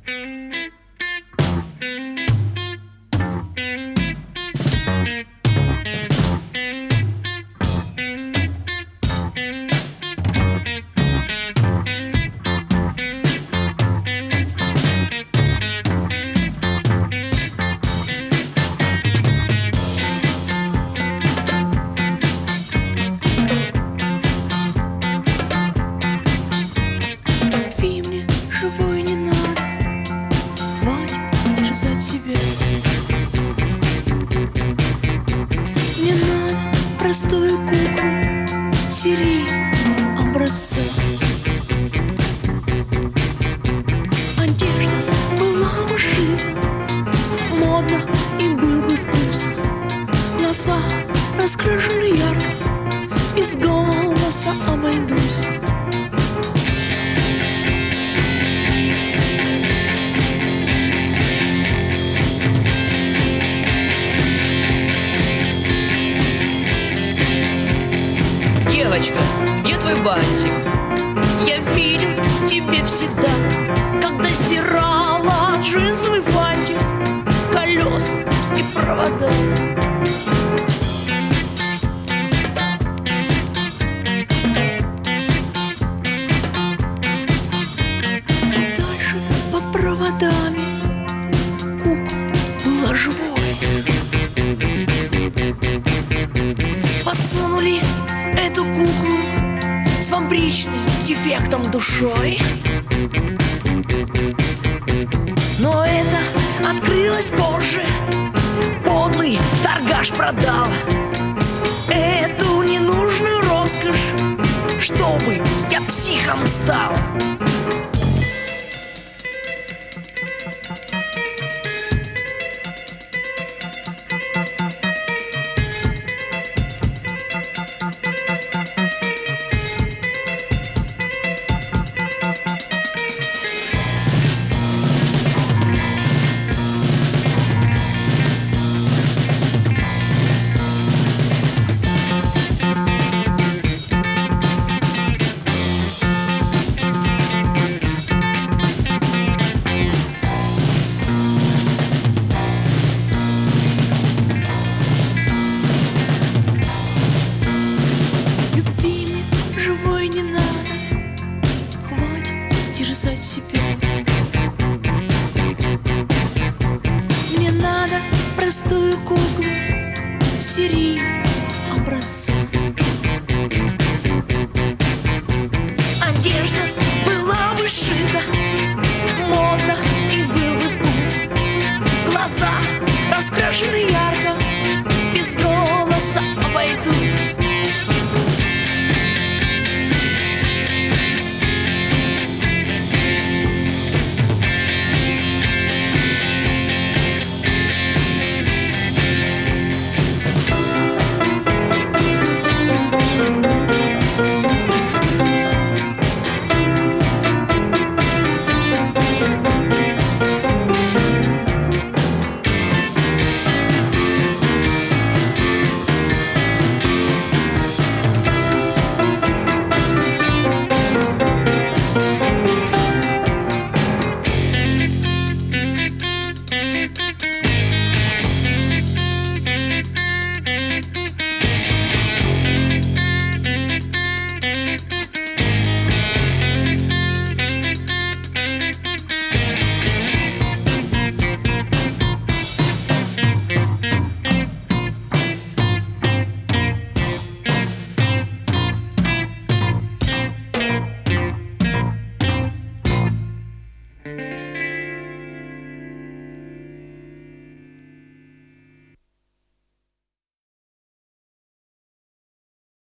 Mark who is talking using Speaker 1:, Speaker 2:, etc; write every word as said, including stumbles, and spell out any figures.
Speaker 1: Себе. Не надо простую куклу серийного образца. Одежда была бы шита, модно и был бы вкус. Глаза раскрашены ярко, без голоса обойдусь.
Speaker 2: Девочка, где твой бантик?
Speaker 1: Я видел в тебе всегда, когда стирала джинсовый фантик, колеса и провода. А дальше под проводами кукла была живой. Подсунули эту куклу с фабричным дефектом душой. Но это открылось позже. Подлый торгаш продал эту ненужную роскошь, чтобы я психом стал. Себя. Мне надо простую куклу серийного образца.